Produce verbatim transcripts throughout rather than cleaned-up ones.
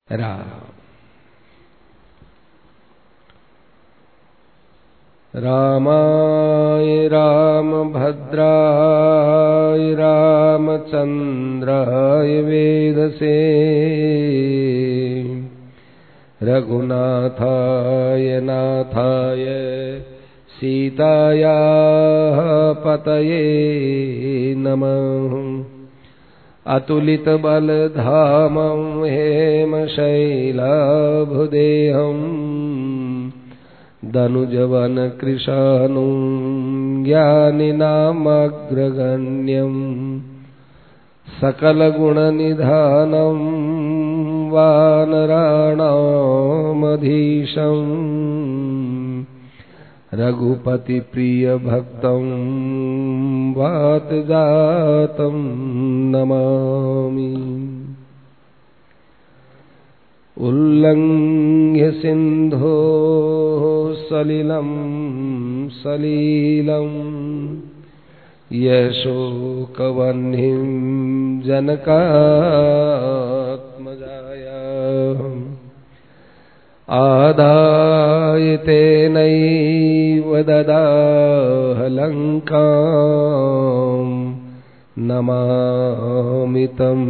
राम। रामाय रामभद्राय रामचन्द्राय वेदसे रघुनाथाय नाथाय सीतायाः पतये नमः। अतुलितबलधामं हेमशैलाभुदेहम् दनुजवनकृशानुं ज्ञानिनामग्रगण्यम् सकलगुणनिधानं वानराणामधीशम् रघुपतिप्रियभक्तं वातजातं नमामि। उल्लङ्घ्य सिन्धोः सलिलं सलीलं यशोकवह्निं जनकात्मजायाः आदाय तेनैव ददाह लङ्काम् नमामि तं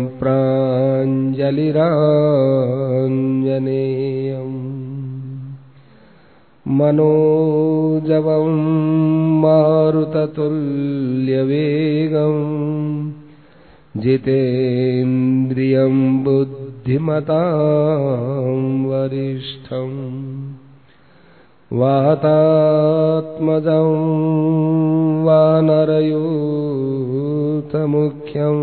प्राञ्जलिराञ्जनेयम्। मनोजवं मारुततुल्यवेगम् जितेन्द्रियं बुद्धिमतां वरिष्ठम् वातात्मजं वानरयूथमुख्यं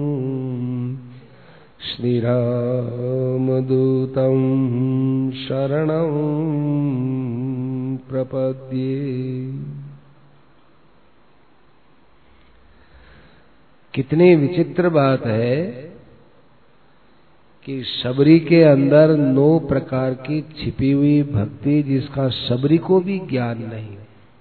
श्रीरामदूतं शरणं प्रपद्ये। कितनी विचित्र बात है कि शबरी के अंदर नौ प्रकार की छिपी हुई भक्ति जिसका शबरी को भी ज्ञान नहीं।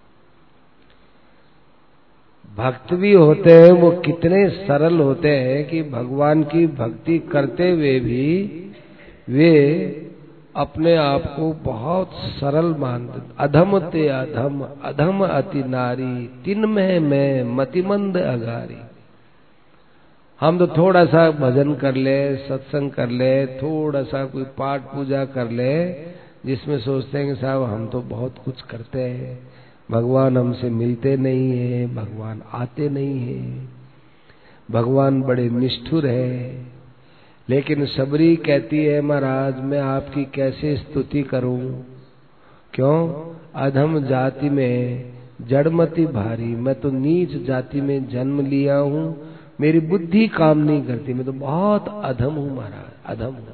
भक्त भी होते हैं वो कितने सरल होते हैं कि भगवान की भक्ति करते हुए भी वे अपने आप को बहुत सरल मानते। अधम ते अधम अधम अति नारी तिन्मय में मतिमंद अगारी। हम तो थोड़ा सा भजन कर ले, सत्संग कर ले, थोड़ा सा कोई पाठ पूजा कर ले, जिसमें सोचते हैं कि साहब हम तो बहुत कुछ करते हैं, भगवान हमसे मिलते नहीं है, भगवान आते नहीं है, भगवान बड़े निष्ठुर है। लेकिन शबरी कहती है महाराज मैं आपकी कैसे स्तुति करूं, क्यों? अधम जाति में जड़मति भारी, मैं तो नीच जाति में जन्म लिया हूं, मेरी बुद्धि काम नहीं करती, मैं तो बहुत अधम हूं महाराज, अधम हूं।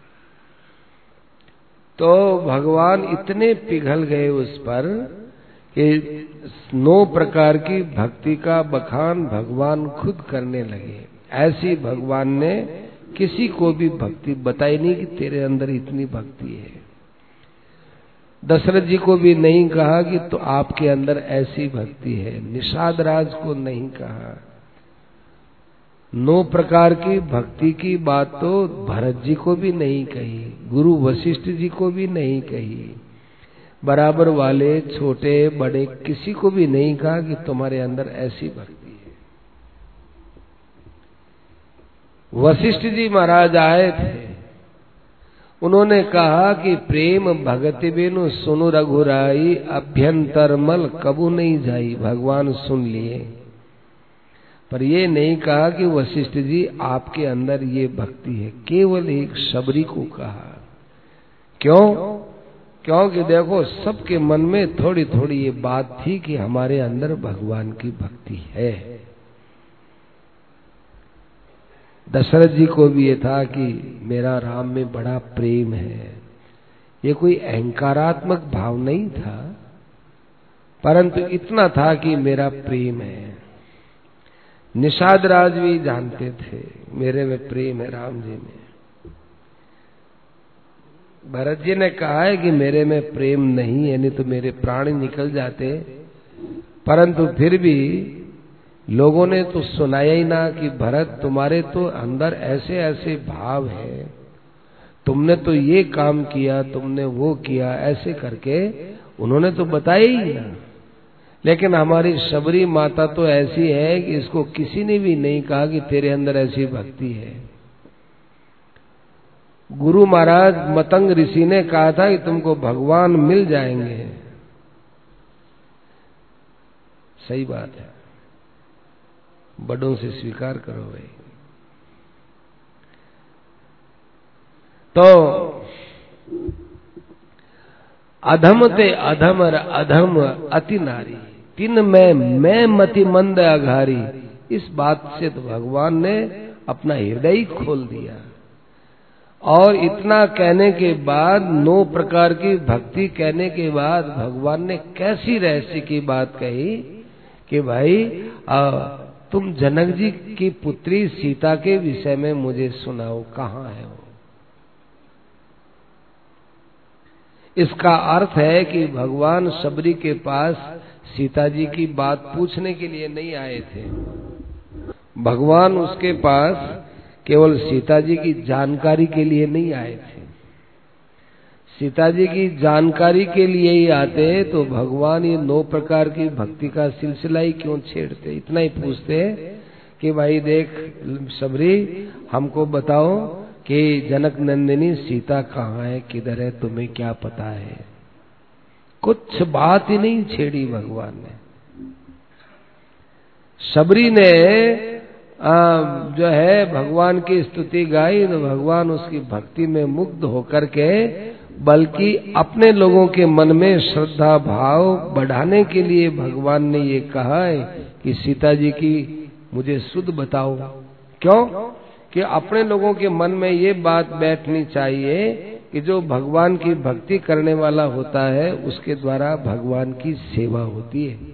तो भगवान इतने पिघल गए उस पर कि नौ प्रकार की भक्ति का बखान भगवान खुद करने लगे। ऐसी भगवान ने किसी को भी भक्ति बताई नहीं कि तेरे अंदर इतनी भक्ति है। दशरथ जी को भी नहीं कहा कि तो आपके अंदर ऐसी भक्ति है। निषाद राज को नहीं कहा। नौ प्रकार की भक्ति की बात तो भरत जी को भी नहीं कही, गुरु वशिष्ठ जी को भी नहीं कही, बराबर वाले छोटे बड़े किसी को भी नहीं कहा कि तुम्हारे अंदर ऐसी भक्ति है। वशिष्ठ जी महाराज आए थे, उन्होंने कहा कि प्रेम भगति बिनु सुनु रघुराई अभ्यंतर मल कबू नहीं जाई। भगवान सुन लिए, पर ये नहीं कहा कि वशिष्ठ जी आपके अंदर ये भक्ति है। केवल एक शबरी को कहा। क्यों? क्योंकि देखो सबके मन में थोड़ी थोड़ी ये बात थी कि हमारे अंदर भगवान की भक्ति है। दशरथ जी को भी ये था कि मेरा राम में बड़ा प्रेम है। ये कोई अहंकारात्मक भाव नहीं था, परंतु इतना था कि मेरा प्रेम है। निषाद राज भी जानते थे मेरे में प्रेम है राम जी में। भरत जी ने कहा है कि मेरे में प्रेम नहीं है, नहीं तो मेरे प्राण निकल जाते, परंतु फिर भी लोगों ने तो सुनाया ही ना कि भरत तुम्हारे तो अंदर ऐसे ऐसे भाव है, तुमने तो ये काम किया, तुमने वो किया, ऐसे करके उन्होंने तो बताया ही ना। लेकिन हमारी शबरी माता तो ऐसी है कि इसको किसी ने भी नहीं कहा कि तेरे अंदर ऐसी भक्ति है। गुरु महाराज मतंग ऋषि ने कहा था कि तुमको भगवान मिल जाएंगे। सही बात है, बड़ों से स्वीकार करो भाई। तो अधम ते अधम अधम अति नारी, तिन में मैं मति मंद अघारी। इस बात से तो भगवान ने अपना हृदय खोल दिया। और इतना कहने के बाद, नौ प्रकार की भक्ति कहने के बाद भगवान ने कैसी रहस्य की बात कही कि भाई आ, तुम जनक जी की पुत्री सीता के विषय में मुझे सुनाओ, कहाँ है वो। इसका अर्थ है कि भगवान शबरी के पास सीता जी की बात पूछने के लिए नहीं आए थे। भगवान उसके पास केवल सीता जी की जानकारी के लिए नहीं आए थे। सीता जी की जानकारी के लिए ही आते तो भगवान ये नौ प्रकार की भक्ति का सिलसिला ही क्यों छेड़ते। इतना ही पूछते कि भाई देख शबरी, हमको बताओ कि जनक नंदिनी सीता कहाँ है, किधर है, तुम्हें क्या पता है। कुछ बात ही नहीं छेड़ी भगवान ने। शबरी ने आ, जो है भगवान की स्तुति गाई तो भगवान उसकी भक्ति में मुग्ध होकर के, बल्कि अपने लोगों के मन में श्रद्धा भाव बढ़ाने के लिए भगवान ने ये कहा है कि सीता जी की मुझे शुद्ध बताओ। क्यों? कि अपने लोगों के मन में ये बात बैठनी चाहिए कि जो भगवान की भक्ति करने वाला होता है उसके द्वारा भगवान की सेवा होती है।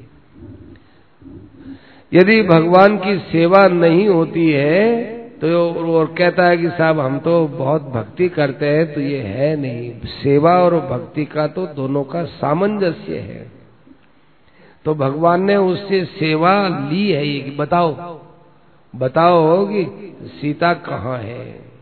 यदि भगवान की सेवा नहीं होती है तो और कहता है कि साहब हम तो बहुत भक्ति करते हैं, तो ये है नहीं। सेवा और भक्ति का तो दोनों का सामंजस्य है। तो भगवान ने उससे सेवा ली है ये कि बताओ बताओ कि सीता कहाँ है।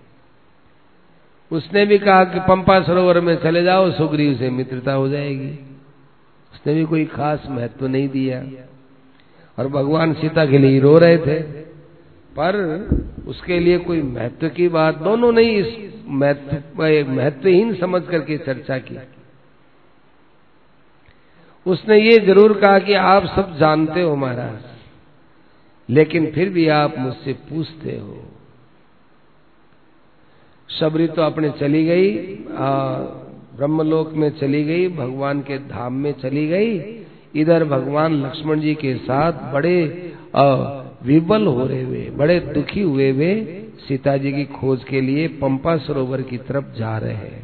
उसने भी कहा कि पंपा सरोवर में चले जाओ, सुग्रीव से मित्रता हो जाएगी। उसने भी कोई खास महत्व नहीं दिया और भगवान सीता के लिए रो रहे थे, पर उसके लिए कोई महत्व की बात दोनों ने इस महत्व महत्वहीन समझ करके चर्चा की। उसने ये जरूर कहा कि आप सब जानते हो महाराज, लेकिन फिर भी आप मुझसे पूछते हो। शबरी तो अपने चली गई, ब्रह्मलोक में चली गई, भगवान के धाम में चली गई। इधर भगवान लक्ष्मण जी के साथ बड़े विबल हो रहे हुए, बड़े दुखी हुए हुए सीता जी की खोज के लिए पंपा सरोवर की तरफ जा रहे हैं।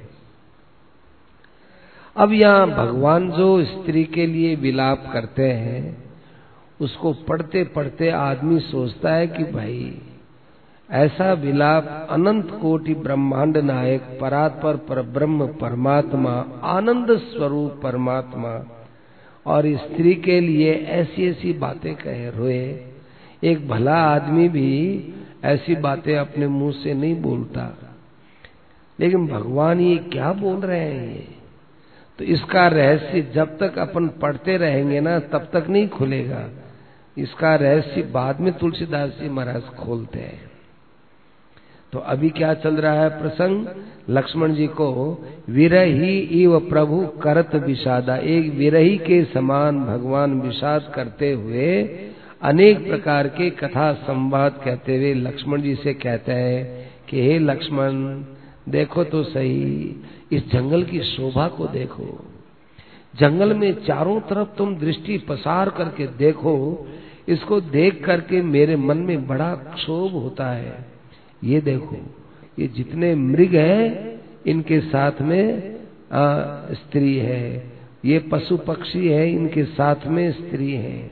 अब यहाँ भगवान जो स्त्री के लिए विलाप करते हैं उसको पढ़ते पढ़ते आदमी सोचता है कि भाई ऐसा विलाप अनंत कोटि ब्रह्मांड नायक परात्पर परब्रह्म परमात्मा आनंद स्वरूप परमात्मा और स्त्री के लिए ऐसी ऐसी बातें कहे रोए। एक भला आदमी भी ऐसी बातें अपने मुंह से नहीं बोलता, लेकिन भगवान ये क्या बोल रहे हैं ये। तो इसका रहस्य जब तक अपन पढ़ते रहेंगे ना तब तक नहीं खुलेगा। इसका रहस्य बाद में तुलसीदास जी महाराज खोलते हैं। तो अभी क्या चल रहा है प्रसंग, लक्ष्मण जी को विरही इव प्रभु करत विषादा, एक विरही के समान भगवान विषाद करते हुए अनेक प्रकार के कथा संवाद कहते हुए लक्ष्मण जी से कहते हैं कि हे लक्ष्मण देखो तो सही, इस जंगल की शोभा को देखो। जंगल में चारों तरफ तुम दृष्टि पसार करके देखो, इसको देख करके मेरे मन में बड़ा क्षोभ होता है। ये देखो, ये जितने मृग हैं इनके साथ में आ, स्त्री है, ये पशु पक्षी है इनके साथ में स्त्री है,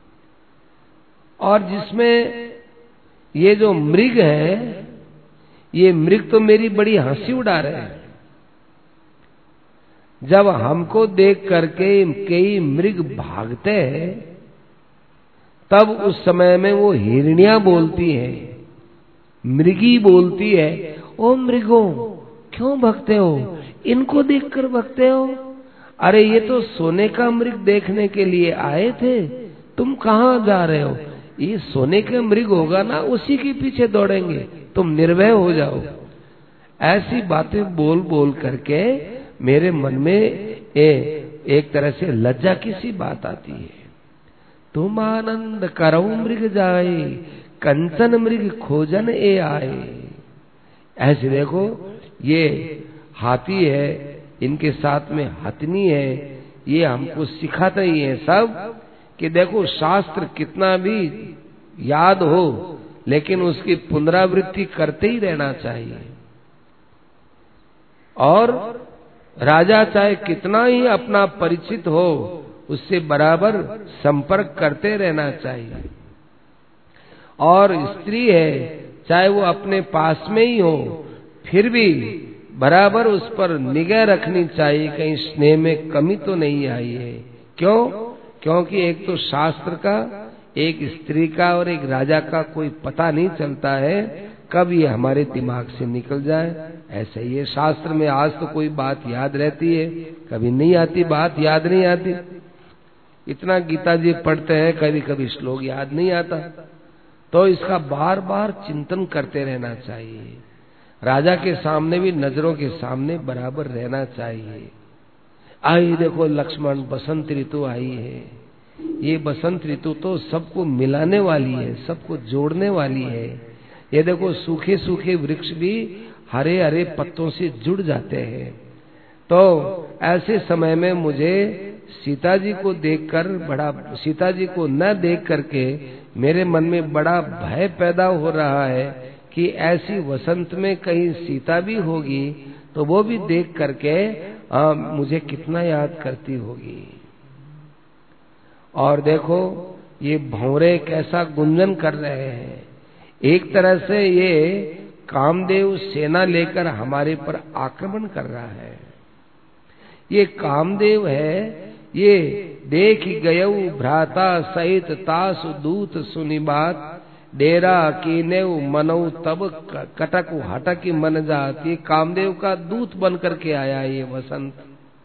और जिसमें ये जो मृग है ये मृग तो मेरी बड़ी हंसी उड़ा रहे हैं। जब हमको देख करके कई मृग भागते हैं तब उस समय में वो हिरनियां बोलती हैं, मृगी बोलती है, ओ मृगों क्यों भगते हो? इनको देखकर भगते हो? अरे ये तो सोने का मृग देखने के लिए आए थे, तुम कहाँ जा रहे हो? ये सोने का मृग होगा ना, उसी के पीछे दौड़ेंगे, तुम निर्भय हो जाओ। ऐसी बातें बोल बोल करके मेरे मन में ए, एक तरह से लज्जा की सी बात आती है। तुम आनंद करो मृग जाए, कंचन मृग खोजन ए आए। ऐसे देखो, ये हाथी है, इनके साथ में हथनी है, ये हमको सिखाते ही है सब कि देखो शास्त्र कितना भी याद हो, लेकिन उसकी पुनरावृत्ति करते ही रहना चाहिए। और राजा चाहे कितना ही अपना परिचित हो, उससे बराबर संपर्क करते रहना चाहिए। और स्त्री है, चाहे वो अपने पास में ही हो, फिर भी बराबर उस पर निगाह रखनी चाहिए, कहीं स्नेह में कमी तो नहीं आई है। क्यों? क्योंकि एक तो शास्त्र का, एक स्त्री का और एक राजा का कोई पता नहीं चलता है कब ये हमारे दिमाग से निकल जाए। ऐसे ही है शास्त्र में, आज तो कोई बात याद रहती है, कभी नहीं आती, बात याद नहीं आती। इतना गीता जी पढ़ते हैं, कभी कभी श्लोक याद नहीं आता, तो इसका बार बार चिंतन करते रहना चाहिए। राजा के सामने भी नजरों के सामने बराबर रहना चाहिए। आई देखो लक्ष्मण, बसंत ऋतु आई है। ये बसंत ऋतु तो सबको मिलाने वाली है, सबको जोड़ने वाली है। ये देखो सूखे सूखे वृक्ष भी हरे हरे पत्तों से जुड़ जाते हैं। तो ऐसे समय में मुझे सीता जी को देखकर बड़ा, सीता जी को न देख करके मेरे मन में बड़ा भय पैदा हो रहा है कि ऐसी वसंत में कहीं सीता भी होगी तो वो भी देख करके आ, मुझे कितना याद करती होगी। और देखो ये भंवरे कैसा गुंजन कर रहे हैं। एक तरह से ये कामदेव सेना लेकर हमारे पर आक्रमण कर रहा है। ये कामदेव है, ये देख गयऊ भ्राता सहित तासु दूत सुनी बात, डेरा कीनेऊ मनऊ तब कटक हटक मन जात। ये कामदेव का दूत बन करके आया ये वसंत,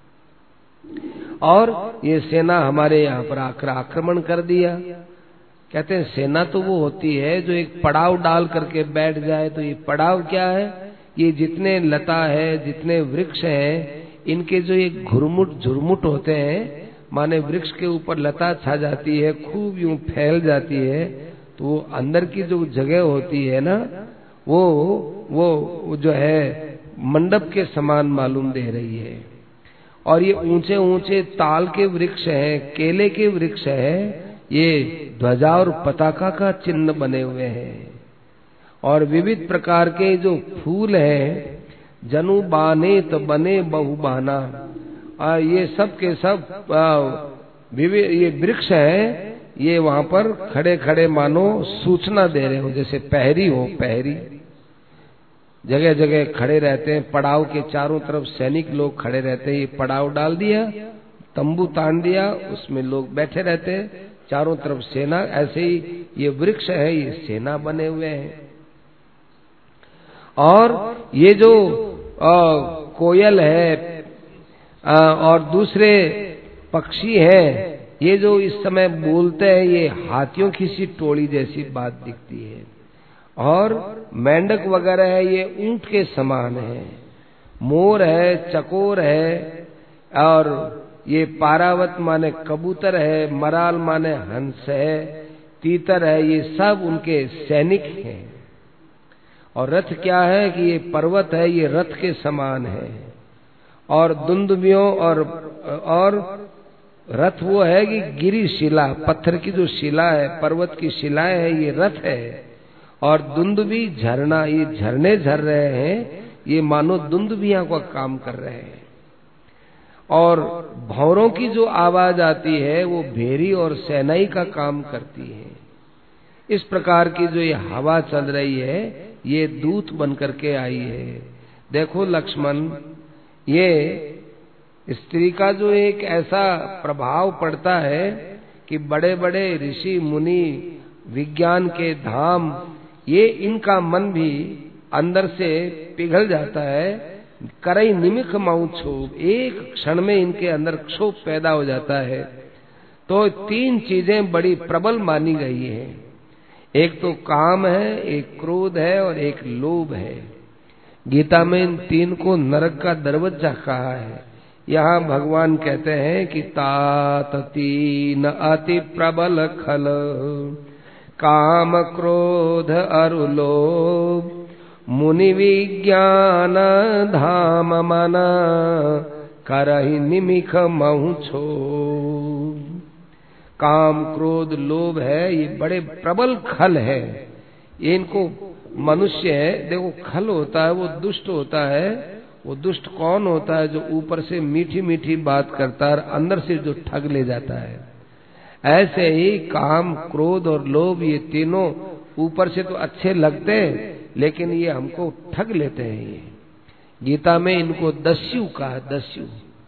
और ये सेना हमारे यहाँ पर आकर आक्रमण कर दिया। कहते हैं सेना तो वो होती है जो एक पड़ाव डाल करके बैठ जाए। तो ये पड़ाव क्या है? ये जितने लता है, जितने वृक्ष हैं, इनके जो ये घुरमुट झुरमुट होते हैं, माने वृक्ष के ऊपर लता छा जाती है, खूब यूं फैल जाती है, तो वो अंदर की जो जगह होती है ना, वो वो जो है मंडप के समान मालूम दे रही है। और ये ऊंचे ऊंचे ताल के वृक्ष हैं, केले के वृक्ष हैं, ये ध्वजा और पताका का चिन्ह बने हुए हैं। और विविध प्रकार के जो फूल हैं, जनु बाने तो बने बहुबाना, और ये सब के सब विविध ये वृक्ष हैं, ये वहां पर खड़े खड़े मानो सूचना दे रहे हो, जैसे पहरी हो, पहरी जगह जगह खड़े रहते हैं। पड़ाव के चारों तरफ सैनिक लोग खड़े रहते हैं। ये पड़ाव डाल दिया, तंबू तान दिया, उसमें लोग बैठे रहते हैं, चारों तरफ सेना। ऐसे ही ये वृक्ष है, ये सेना बने हुए हैं। और ये जो आ, कोयल है आ, और दूसरे पक्षी हैं, ये जो इस समय बोलते हैं, ये हाथियों की सी टोली जैसी बात दिखती है। और मेंढक वगैरह है, ये ऊंट के समान है। मोर है, चकोर है, और ये पारावत माने कबूतर है, मराल माने हंस है, तीतर है, ये सब उनके सैनिक हैं। और रथ क्या है कि ये पर्वत है, ये रथ के समान है। और दुंदुभियों और और रथ वो है कि गिरी शिला, पत्थर की जो शिला है, पर्वत की शिलाएं है, ये रथ है। और दुंदुभी झरना, ये झरने झर रहे हैं, ये मानो दुंदुभियां का काम कर रहे हैं। और भौरों की जो आवाज आती है, वो भेरी और सेनाई का काम करती है। इस प्रकार की जो ये हवा चल रही है, ये दूत बन करके आई है। देखो लक्ष्मण, ये स्त्री का जो एक ऐसा प्रभाव पड़ता है कि बड़े बड़े ऋषि मुनि, विज्ञान के धाम, ये इनका मन भी अंदर से पिघल जाता है करई निमिख माऊ क्षोभ, एक क्षण में इनके अंदर क्षोभ पैदा हो जाता है। तो तीन चीजें बड़ी प्रबल मानी गई है, एक तो काम है, एक क्रोध है और एक लोभ है। गीता में इन तीन को नरक का दरवाजा कहा है। यहाँ भगवान कहते हैं कि तात तीन अति प्रबल खल, काम क्रोध अरु लोभ, मुनि विज्ञान धाम मन, करहि निमिख महु क्षोभ। काम क्रोध लोभ है, ये बड़े प्रबल खल है। ये इनको मनुष्य है, देखो खल होता है वो दुष्ट होता है। वो दुष्ट कौन होता है? जो ऊपर से मीठी मीठी बात करता है और अंदर से जो ठग ले जाता है। ऐसे ही काम क्रोध और लोभ, ये तीनों ऊपर से तो अच्छे लगते हैं लेकिन ये हमको ठग लेते हैं। ये गीता में इनको दस्यु कहा, दस्यु।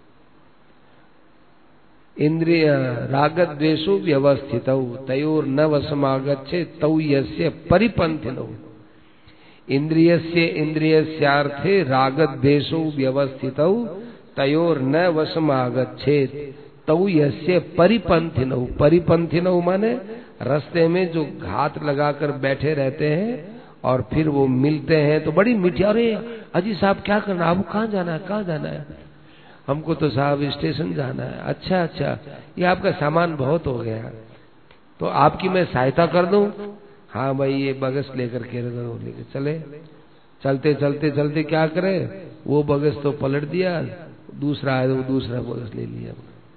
इंद्रिय राग द्वेषु व्यवस्थितौ तयोर न वशमागच्छे तौ यस्य परिपन्थिनौ। इंद्रियस्य इंद्रियस्यार्थे राग द्वेषौ व्यवस्थितौ तयोर न वशमागच्छेत तौ यस्य परिपन्थिनौ। परिपन्थिनौ माने रास्ते में जो घात लगाकर बैठे रहते हैं और फिर वो मिलते हैं तो बड़ी मीठी, अरे अजी साहब क्या करना, आपको कहाँ जाना है, कहाँ जाना है? हमको तो साहब स्टेशन जाना है। अच्छा अच्छा, ये आपका सामान बहुत हो गया, तो आपकी मैं सहायता कर दूं? हाँ भाई, ये बगस लेकर के लेकर चले। चलते चलते चलते क्या करे, वो बगस तो पलट दिया, दूसरा है वो दूसरा बगस ले लिया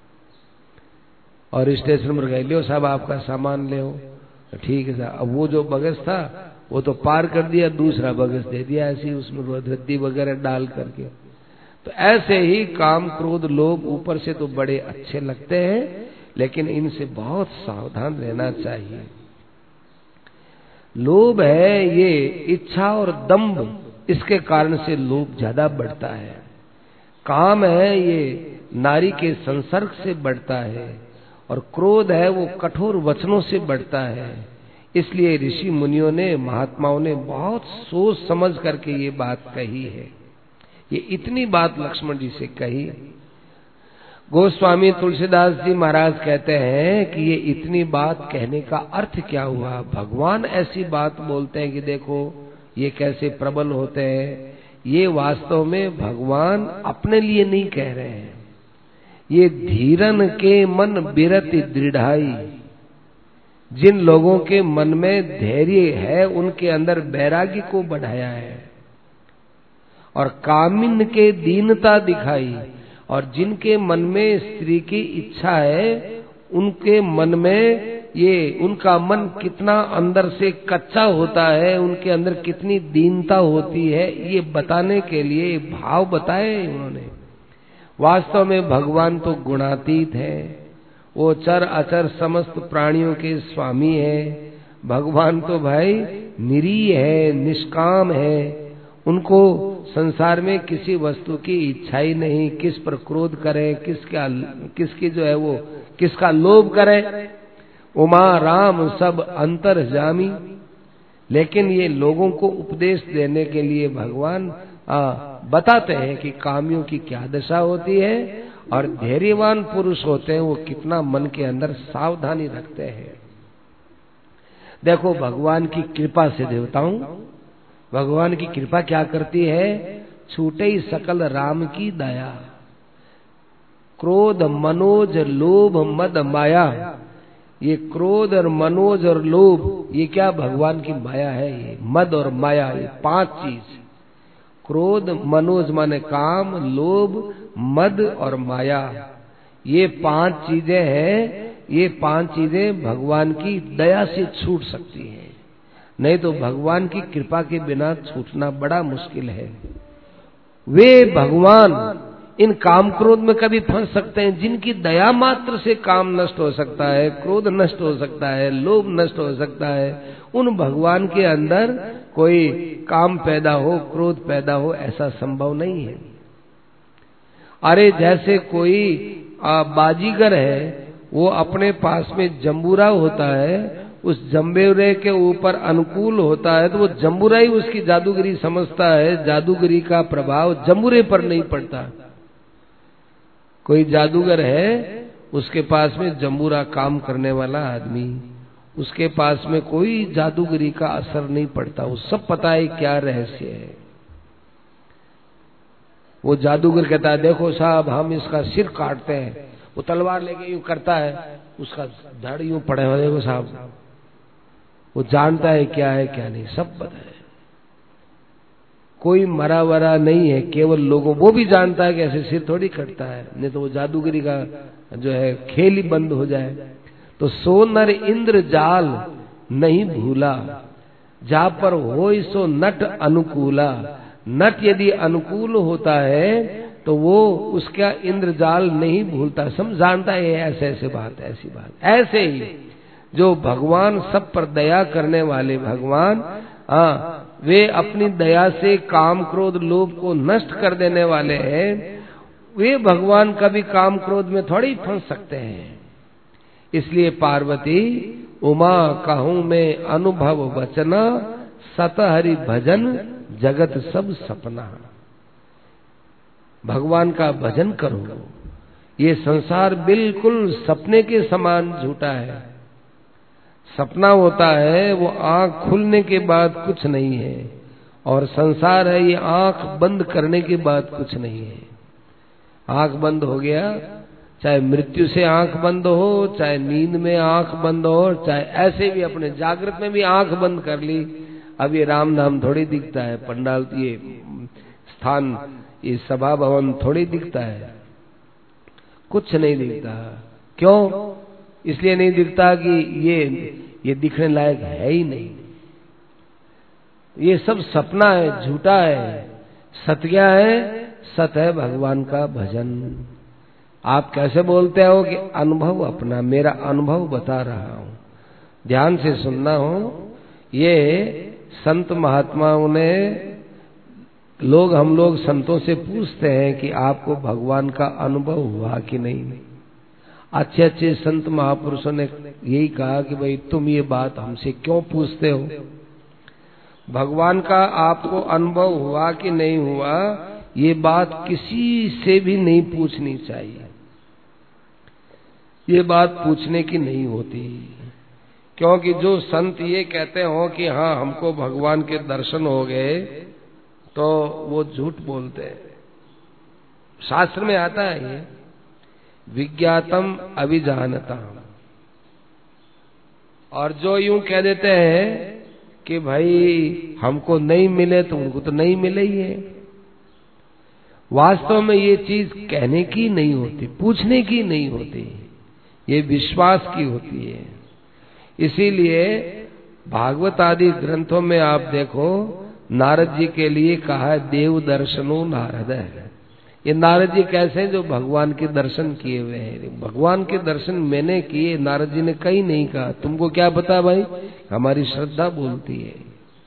और स्टेशन पर गए, लियो साहब आपका सामान ले। ठीक है साहब। अब वो जो बगस था वो तो पार कर दिया, दूसरा बगस दे दिया ऐसी, उसमें रद्दी वगैरह डाल करके। तो ऐसे ही काम क्रोध लोभ ऊपर से तो बड़े अच्छे लगते हैं लेकिन इनसे बहुत सावधान रहना चाहिए। लोभ है ये इच्छा और दंभ, इसके कारण से लोभ ज्यादा बढ़ता है। काम है ये नारी के संसर्ग से बढ़ता है और क्रोध है वो कठोर वचनों से बढ़ता है। इसलिए ऋषि मुनियों ने, महात्माओं ने बहुत सोच समझ करके ये बात कही है। ये इतनी बात लक्ष्मण जी से कही। गोस्वामी तुलसीदास जी महाराज कहते हैं कि ये इतनी बात कहने का अर्थ क्या हुआ। भगवान ऐसी बात बोलते हैं कि देखो ये कैसे प्रबल होते हैं। ये वास्तव में भगवान अपने लिए नहीं कह रहे हैं, ये धीरन के मन बिरति दृढ़ाई। जिन लोगों के मन में धैर्य है उनके अंदर वैराग्य को बढ़ाया है और कामिन के दीनता दिखाई। और जिनके मन में स्त्री की इच्छा है उनके मन में ये, उनका मन कितना अंदर से कच्चा होता है, उनके अंदर कितनी दीनता होती है, ये बताने के लिए भाव बताए उन्होंने। वास्तव में भगवान तो गुणातीत है, वो चर अचर समस्त प्राणियों के स्वामी है। भगवान तो भाई निरीह है, निष्काम है। उनको संसार में किसी वस्तु की इच्छा ही नहीं, किस पर क्रोध करे, किसका किसकी जो है वो किसका लोभ करे। उमा राम सब अंतर्जामी। लेकिन ये लोगों को उपदेश देने के लिए भगवान आ, बताते हैं कि कामियों की क्या दशा होती है और धैर्यवान पुरुष होते हैं वो कितना मन के अंदर सावधानी रखते हैं। देखो भगवान की कृपा से देवताओं, भगवान की कृपा क्या करती है, छूटे ही सकल राम की दया। क्रोध मनोज लोभ मद माया, ये क्रोध और मनोज और लोभ ये क्या भगवान की माया है। ये मद और माया, ये पांच चीज, क्रोध मनोज माने काम, लोभ मद और माया, ये पांच चीजें हैं। ये पांच चीजें भगवान की दया से छूट सकती हैं, नहीं तो भगवान की कृपा के बिना छूटना बड़ा मुश्किल है। वे भगवान इन काम क्रोध में कभी फंस सकते हैं जिनकी दया मात्र से काम नष्ट हो सकता है, क्रोध नष्ट हो सकता है, लोभ नष्ट हो सकता है। उन भगवान के अंदर कोई काम पैदा हो, क्रोध पैदा हो, ऐसा संभव नहीं है। अरे जैसे कोई बाजीगर है, वो अपने पास में जंबूरा होता है, उस जम्बूरे के ऊपर अनुकूल होता है तो वो जम्बूरा ही उसकी जादूगरी समझता है। जादूगरी का प्रभाव जम्बूरे पर नहीं पड़ता। कोई जादूगर है, उसके पास में जम्बूरा काम करने वाला आदमी, उसके पास में कोई जादूगरी का असर नहीं पड़ता। वो सब पता है क्या रहस्य है। वो जादूगर कहता है देखो साहब हम इसका सिर काटते हैं, वो तलवार लेके यूं करता है, उसका धड़ यूं पड़े हुए, देखो साहब। वो जानता है क्या है क्या नहीं, सब पता है। कोई मरा वरा नहीं है, केवल लोगों, वो भी जानता है कि ऐसे सिर थोड़ी कटता है, नहीं तो वो जादूगरी का जो है खेल ही बंद हो जाए। तो सो नर इंद्र जाल नहीं भूला, जा पर होय सो नट अनुकूला। नट यदि अनुकूल होता है तो वो उसका इंद्रजाल नहीं भूलता, सब जानता है ऐसे ऐसे बात, ऐसी बात। ऐसे ही जो भगवान सब पर दया करने वाले भगवान, हाँ, वे अपनी दया से काम क्रोध लोभ को नष्ट कर देने वाले हैं। वे भगवान कभी काम क्रोध में थोड़ी फंस सकते हैं। इसलिए पार्वती उमा कहूं में अनुभव वचना, सत हरि भजन जगत सब सपना। भगवान का भजन करो, ये संसार बिल्कुल सपने के समान झूठा है। सपना होता है वो आंख खुलने के बाद कुछ नहीं है, और संसार है ये आंख बंद करने के बाद कुछ नहीं है। आंख बंद हो गया, चाहे मृत्यु से आंख बंद हो, चाहे नींद में आंख बंद हो, चाहे ऐसे भी अपने जागृत में भी आंख बंद कर ली, अब ये राम नाम थोड़ी दिखता है, पंडाल ये स्थान ये सभा भवन थोड़ी दिखता है, कुछ नहीं दिखता। क्यों? इसलिए नहीं दिखता कि ये ये दिखने लायक है ही नहीं। ये सब सपना है, झूठा है। सत्य क्या है? सत्य है भगवान का भजन। आप कैसे बोलते हो कि अनुभव अपना, मेरा अनुभव बता रहा हूं, ध्यान से सुनना हो। ये संत महात्माओं ने, लोग हम लोग संतों से पूछते हैं कि आपको भगवान का अनुभव हुआ कि नहीं। अच्छे अच्छे संत महापुरुषों ने यही कहा कि भाई तुम ये बात हमसे क्यों पूछते हो, भगवान का आपको अनुभव हुआ कि नहीं हुआ, ये बात किसी से भी नहीं पूछनी चाहिए। ये बात पूछने की नहीं होती, क्योंकि जो संत ये कहते हो कि हाँ हमको भगवान के दर्शन हो गए, तो वो झूठ बोलते हैं। शास्त्र में आता है ये विज्ञातम अभिजानता, और जो यूं कह देते हैं कि भाई हमको नहीं मिले तो उनको तो नहीं मिले ही है। वास्तव में ये चीज कहने की नहीं होती, पूछने की नहीं होती, ये विश्वास की होती है। इसीलिए भागवत आदि ग्रंथों में आप देखो, नारद जी के लिए कहा है देव दर्शनो नारद है। ये नारद जी कैसे, जो भगवान के दर्शन किए हुए हैं। भगवान के दर्शन मैंने किए, नारद जी ने कहीं नहीं कहा। तुमको क्या पता भाई, हमारी श्रद्धा बोलती है।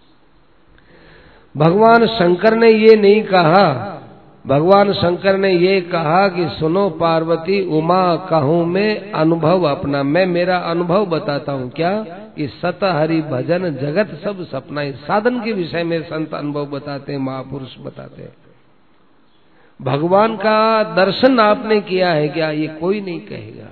भगवान शंकर ने ये नहीं कहा, भगवान शंकर ने ये कहा कि सुनो पार्वती उमा कहूं मैं अनुभव अपना, मैं मेरा अनुभव बताता हूं। क्या? कि सत हरि भजन जगत सब सपना। साधन के विषय में संत अनुभव बताते हैं, महापुरुष बताते हैं। भगवान का दर्शन आपने किया है क्या? ये कोई नहीं कहेगा,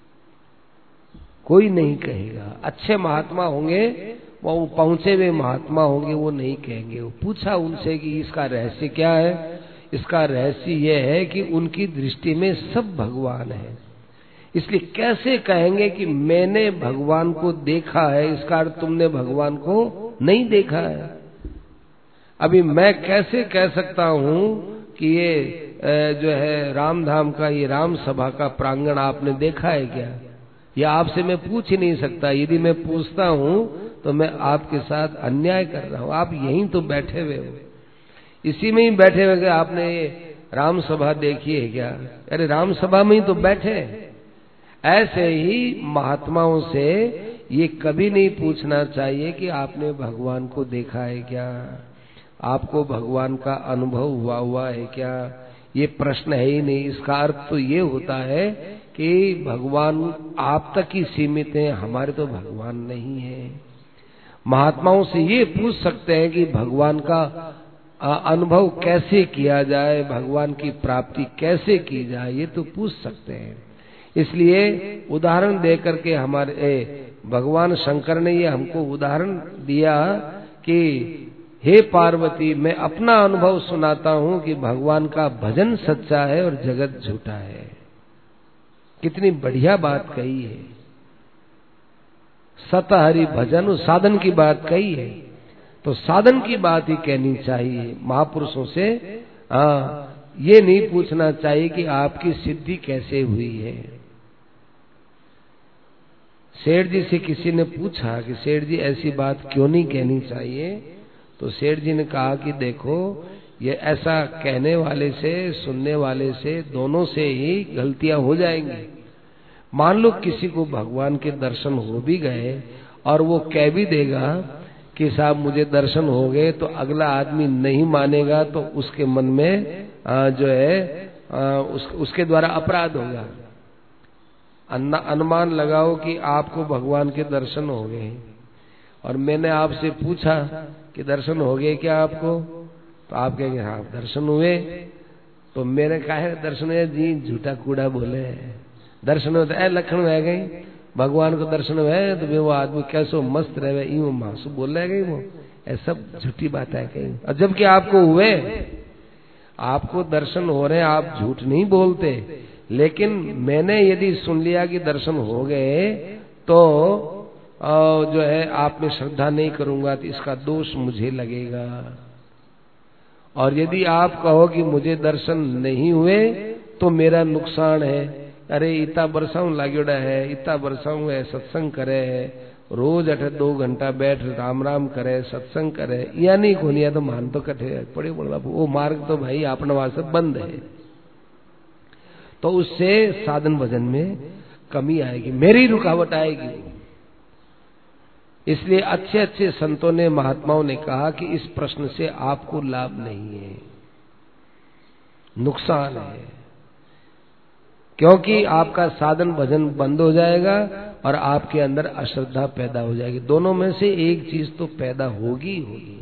कोई नहीं कहेगा। अच्छे महात्मा होंगे, वो पहुंचे हुए महात्मा होंगे, वो नहीं कहेंगे। वो पूछा उनसे कि इसका रहस्य क्या है। इसका रहस्य यह है कि उनकी दृष्टि में सब भगवान है। इसलिए कैसे कहेंगे कि मैंने भगवान को देखा है, इसका अर्थ तुमने भगवान को नहीं देखा है। अभी मैं कैसे कह सकता हूं कि ये जो है रामधाम का ये राम सभा का प्रांगण आपने देखा है क्या? या आपसे मैं पूछ ही नहीं सकता। यदि मैं पूछता हूं तो मैं आपके साथ अन्याय कर रहा हूं। आप यहीं तो बैठे हुए हो, इसी में ही बैठे हुए, आपने राम सभा देखी है क्या? अरे राम सभा में ही तो बैठे। ऐसे ही महात्माओं से ये कभी नहीं पूछना चाहिए कि आपने भगवान को देखा है क्या, आपको भगवान का अनुभव हुआ हुआ है क्या। ये प्रश्न है ही नहीं। इसका अर्थ तो ये होता है कि भगवान आप तक ही सीमित हैं, हमारे तो भगवान नहीं है। महात्माओं से ये पूछ सकते हैं कि भगवान का अनुभव कैसे किया जाए, भगवान की प्राप्ति कैसे की जाए, ये तो पूछ सकते हैं। इसलिए उदाहरण दे करके हमारे ए, भगवान शंकर ने ये हमको उदाहरण दिया कि हे पार्वती, मैं अपना अनुभव सुनाता हूं कि भगवान का भजन सच्चा है और जगत झूठा है। कितनी बढ़िया बात कही है। सत हरि भजन, साधन की बात कही है, तो साधन की बात ही कहनी चाहिए। महापुरुषों से आ, ये नहीं पूछना चाहिए कि आपकी सिद्धि कैसे हुई है। सेठ जी से किसी ने पूछा कि सेठ जी ऐसी बात क्यों नहीं कहनी चाहिए, तो सेठ जी ने कहा कि देखो, ये ऐसा कहने वाले से सुनने वाले से दोनों से ही गलतियां हो जाएंगी। मान लो किसी को भगवान के दर्शन हो भी गए और वो कह भी देगा कि साहब मुझे दर्शन हो गए, तो अगला आदमी नहीं मानेगा तो उसके मन में आ, जो है आ, उस, उसके द्वारा अपराध होगा। अनुमान लगाओ कि आपको भगवान के दर्शन हो गए और मैंने आपसे पूछा कि दर्शन हो गए क्या आपको, तो आप कहेंगे हाँ दर्शन हुए। तो मैंने कहा है दर्शन हुए जी, झूठा कूड़ा बोले, दर्शन हुए तो ए लखन रह गई, भगवान को दर्शन हुए तो वो आदमी कैसो मस्त रहे, यूं मासू बोल रहे गई, वो ऐसा झूठी बात है कहीं। और जबकि आपको हुए, आपको दर्शन हो रहे, आप झूठ नहीं बोलते, लेकिन मैंने यदि सुन लिया कि दर्शन हो गए तो जो है आप में श्रद्धा नहीं करूंगा तो इसका दोष मुझे लगेगा। और यदि आप कहो कि मुझे दर्शन नहीं हुए तो मेरा नुकसान है, अरे इतना बरसाऊ लागोड़ा है, इतना बरसाऊ है, सत्संग करे है, रोज अठे दो घंटा बैठ राम राम करे, सत्संग करे, या नहीं खोनिया तो मान तो कठे पड़े बोला, वो मार्ग तो भाई अपने वास्ते बंद है। तो उससे साधन भजन में कमी आएगी, मेरी रुकावट आएगी। इसलिए अच्छे अच्छे संतों ने, महात्माओं ने कहा कि इस प्रश्न से आपको लाभ नहीं है, नुकसान है, क्योंकि आपका साधन भजन बंद हो जाएगा और आपके अंदर अश्रद्धा पैदा हो जाएगी। दोनों में से एक चीज तो पैदा होगी होगी।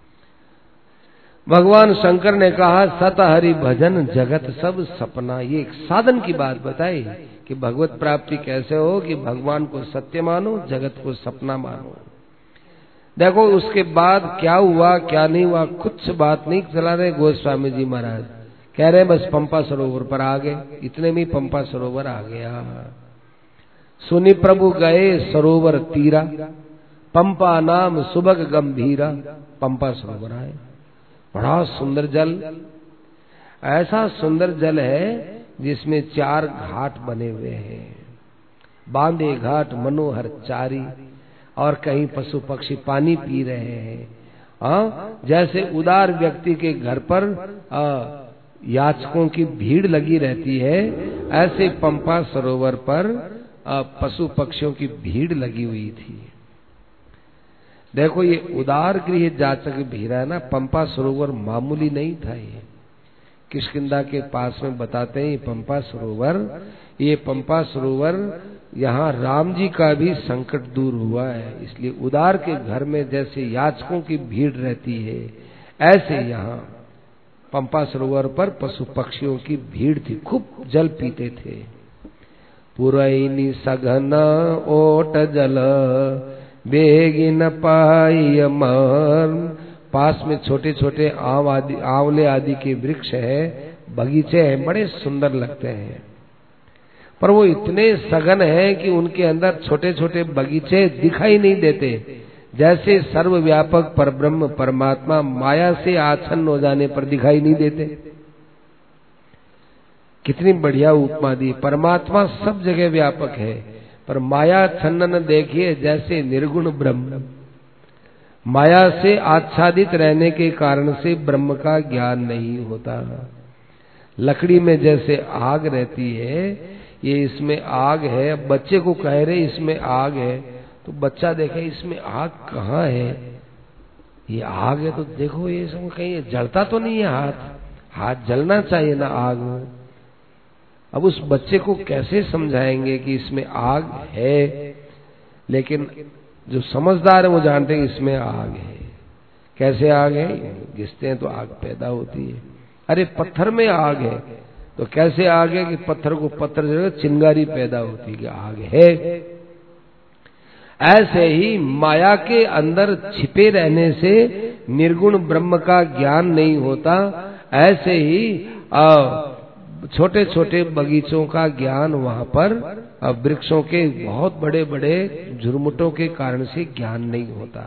भगवान शंकर ने कहा सत हरि भजन जगत सब सपना। ये एक साधन की बात बताई कि भगवत प्राप्ति कैसे हो, कि भगवान को सत्य मानो, जगत को सपना मानो। देखो उसके बाद क्या हुआ क्या नहीं हुआ कुछ बात नहीं चला रहे गोस्वामी जी महाराज, कह रहे बस पंपा सरोवर पर आ गए, इतने में पंपा सरोवर आ गया। सुनि प्रभु गए सरोवर तीरा, पंपा नाम सुबग गंभीरा। पंपा सरोवर आए, बड़ा सुंदर जल, ऐसा सुंदर जल है जिसमें चार घाट बने हुए हैं, बांधे घाट मनोहर चारी, और कहीं पशु पक्षी पानी पी रहे हैं। हाँ, जैसे उदार व्यक्ति के घर पर आ, याचकों की भीड़ लगी रहती है, ऐसे पंपा सरोवर पर पशु पक्षियों की भीड़ लगी हुई थी। देखो ये उदार गृह जाचक भीड़ है ना, पंपा सरोवर मामूली नहीं था। ये किष्किंधा के पास में बताते हैं ये पंपा सरोवर, ये पंपा सरोवर यहाँ राम जी का भी संकट दूर हुआ है। इसलिए उदार के घर में जैसे याचकों की भीड़ रहती है, ऐसे यहाँ पंपा सरोवर पर पशु पक्षियों की भीड़ थी, खूब जल पीते थे। पुरैनी सघन ओट जल बेगी न पाई अमर। पास में छोटे छोटे आंव आदि आंवले आदि के वृक्ष है, बगीचे हैं, बड़े सुंदर लगते हैं, पर वो इतने सघन हैं कि उनके अंदर छोटे छोटे बगीचे दिखाई नहीं देते। जैसे सर्वव्यापक परब्रह्म परमात्मा माया से आच्छन्न हो जाने पर दिखाई नहीं देते। कितनी बढ़िया उपमा दी। परमात्मा सब जगह व्यापक है, पर माया छन्न देखिए जैसे निर्गुण ब्रह्म, माया से आच्छादित रहने के कारण से ब्रह्म का ज्ञान नहीं होता। लकड़ी में जैसे आग रहती है, ये इसमें आग है, बच्चे को कह रहे इसमें आग है, तो बच्चा देखे इसमें आग कहाँ है, ये आग है तो देखो ये सब कहीं जलता तो नहीं है हाथ, हाथ जलना चाहिए ना आग में। अब उस बच्चे को कैसे समझाएंगे कि इसमें आग है, लेकिन जो समझदार है वो जानते हैं इसमें आग है। कैसे आग है? घिसते हैं तो आग पैदा होती है। अरे पत्थर में आग है, तो कैसे आग है कि पत्थर को पत्थर से चिंगारी पैदा होती है कि आग है। ऐसे ही माया के अंदर छिपे रहने से निर्गुण ब्रह्म का ज्ञान नहीं होता। ऐसे ही छोटे छोटे बगीचों का ज्ञान वहां पर वृक्षों के बहुत बड़े बड़े झुरमुटों के कारण से ज्ञान नहीं होता।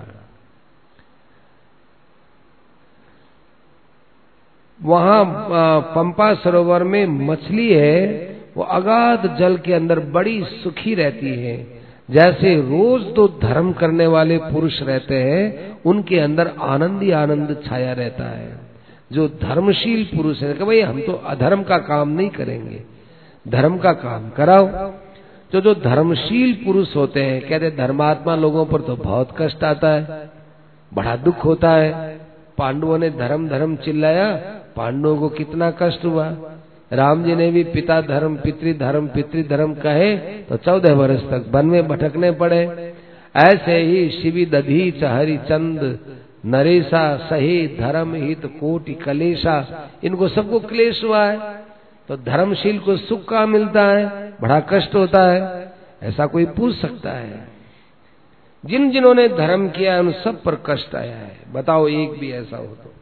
वहां पंपा सरोवर में मछली है, वो अगाध जल के अंदर बड़ी सुखी रहती है। जैसे रोज तो धर्म करने वाले पुरुष रहते हैं, उनके अंदर आनंद ही आनंद छाया रहता है। जो धर्मशील पुरुष है कि भाई हम तो अधर्म का काम नहीं करेंगे, धर्म का काम कराओ। तो जो धर्मशील पुरुष होते हैं, कहते धर्मात्मा लोगों पर तो बहुत कष्ट आता है, बड़ा दुख होता है। पांडवों ने धर्म धर्म चिल्लाया, पांडवों को कितना कष्ट हुआ। राम जी ने भी पिता धर्म पितृधर्म पितृधर्म कहे तो चौदह वर्ष तक वन में भटकने पड़े। ऐसे ही शिवी दधीच हरिचंद नरेशा सही धर्म हित कोटि कलेशा, इनको सबको क्लेश हुआ है। तो धर्मशील को सुख का मिलता है, बड़ा कष्ट होता है। ऐसा कोई पूछ सकता है? जिन जिन्होंने धर्म किया उन सब पर कष्ट आया है, बताओ एक भी ऐसा हो तो।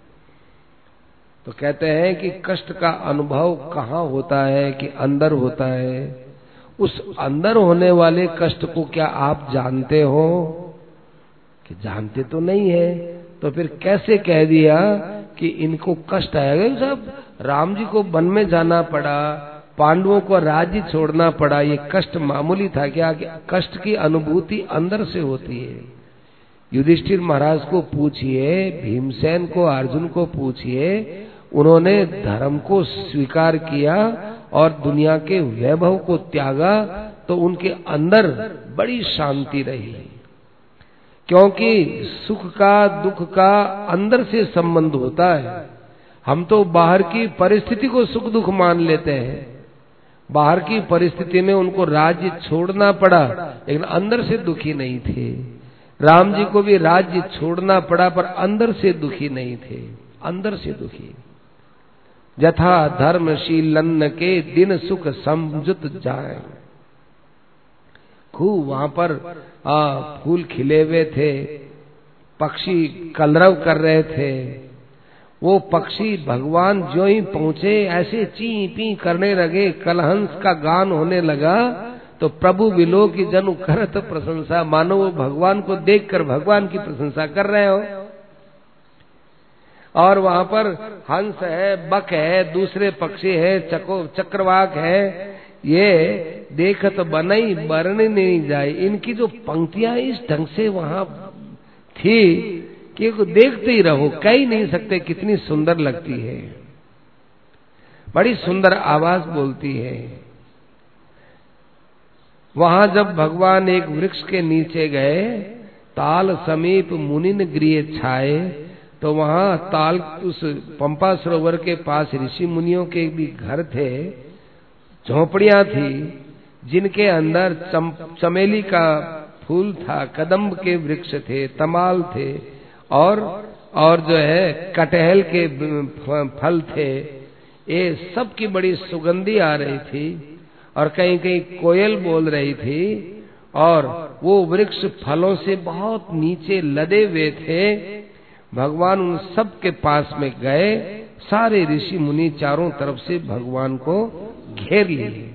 तो कहते हैं कि कष्ट का अनुभव कहाँ होता है कि अंदर होता है। उस अंदर होने वाले कष्ट को क्या आप जानते हो? कि जानते तो नहीं है, तो फिर कैसे कह दिया कि इनको कष्ट आएगा? सब राम जी को वन में जाना पड़ा, पांडवों को राज्य छोड़ना पड़ा, ये कष्ट मामूली था क्या? कि कष्ट की अनुभूति अंदर से होती है। युधिष्ठिर महाराज को पूछिए, भीमसेन को, अर्जुन को पूछिए, उन्होंने धर्म को स्वीकार किया और दुनिया के वैभव को त्यागा, तो उनके अंदर बड़ी शांति रही। क्योंकि सुख का दुख का अंदर से संबंध होता है। हम तो बाहर की परिस्थिति को सुख दुख मान लेते हैं। बाहर की परिस्थिति में उनको राज्य छोड़ना पड़ा, लेकिन अंदर से दुखी नहीं थे। राम जी को भी राज्य छोड़ना पड़ा, पर अंदर से दुखी नहीं थे, अंदर से दुखी। यथा धर्मशीलन के दिन सुख समझुत जाए। खूब वहां पर आ, फूल खिले हुए थे, पक्षी कलरव कर रहे थे। वो पक्षी भगवान जो ही पहुंचे ऐसे ची पी करने लगे, कलहंस का गान होने लगा। तो प्रभु विलो की जनु करत प्रशंसा, मानो वो भगवान को देखकर भगवान की प्रशंसा कर रहे हो। और वहां पर हंस है, बक है, दूसरे पक्षी है, चको चक्रवाक है। ये देखत बनई बरने नहीं जाए। इनकी जो पंक्तियां इस ढंग से वहां थी कि देखते ही रहो, कह ही नहीं सकते कितनी सुंदर लगती है। बड़ी सुंदर आवाज बोलती है। वहां जब भगवान एक वृक्ष के नीचे गए, ताल समीप मुनिन गृह छाए, तो वहां ताल उस पंपा सरोवर के पास ऋषि मुनियों के भी घर थे, झोपड़ियां थी, जिनके अंदर चम, चमेली का फूल था, कदम्ब के वृक्ष थे, तमाल थे, और और जो है कटहल के फल थे। ये सब की बड़ी सुगंधी आ रही थी, और कहीं कहीं कोयल बोल रही थी, और वो वृक्ष फलों से बहुत नीचे लदे हुए थे। भगवान उन सब के पास में गए, सारे ऋषि मुनि चारों तरफ से भगवान को घेर लिए।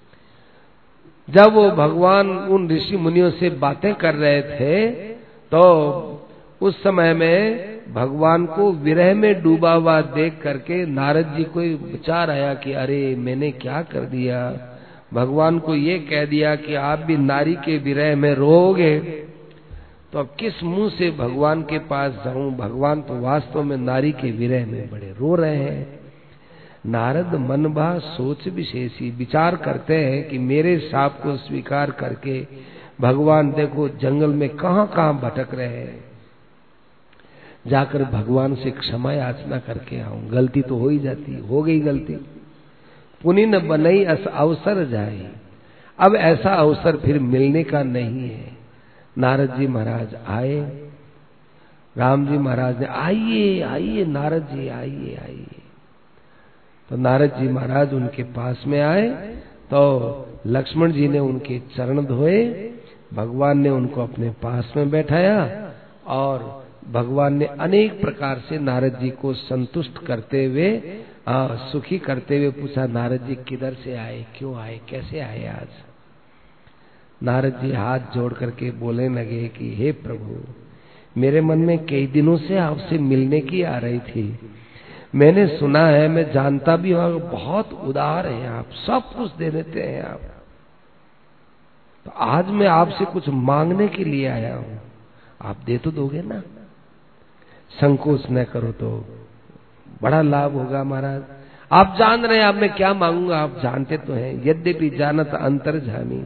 जब वो भगवान उन ऋषि मुनियों से बातें कर रहे थे, तो उस समय में भगवान को विरह में डूबा हुआ देख करके नारद जी को विचार आया कि अरे मैंने क्या कर दिया। भगवान को ये कह दिया कि आप भी नारी के विरह में रोओगे, तो अब किस मुंह से भगवान के पास जाऊं। भगवान तो वास्तव में नारी के विरह में बड़े रो रहे हैं। नारद मनभा सोच विशेषी, विचार करते हैं कि मेरे शाप को स्वीकार करके भगवान देखो जंगल में कहां कहां भटक रहे हैं। जाकर भगवान से क्षमा याचना करके आऊं, गलती तो हो ही जाती, हो गई गलती, पुनि न बनई अस अवसर जाए, अब ऐसा अवसर फिर मिलने का नहीं है। नारद जी महाराज आए, राम जी महाराज ने आइए आइए नारद जी आइए आइए, तो नारद जी महाराज उनके पास में आए तो लक्ष्मण जी ने उनके चरण धोए, भगवान ने उनको अपने पास में बैठाया और भगवान ने अनेक प्रकार से नारद जी को संतुष्ट करते हुए, सुखी करते हुए पूछा, नारद जी किधर से आए, क्यों आए, कैसे आए आज? नारद जी हाथ जोड़ करके बोलने लगे कि हे प्रभु, मेरे मन में कई दिनों से आपसे मिलने की आ रही थी। मैंने सुना है, मैं जानता भी हूं, बहुत उदार हैं आप, सब कुछ दे देते हैं आप, तो आज मैं आपसे कुछ मांगने के लिए आया हूं, आप दे तो दोगे ना? संकोच न करो तो बड़ा लाभ होगा महाराज। आप जान रहे हैं आप मैं क्या मांगूंगा, आप जानते तो हैं, यद्यपि जानत अंतर जानी।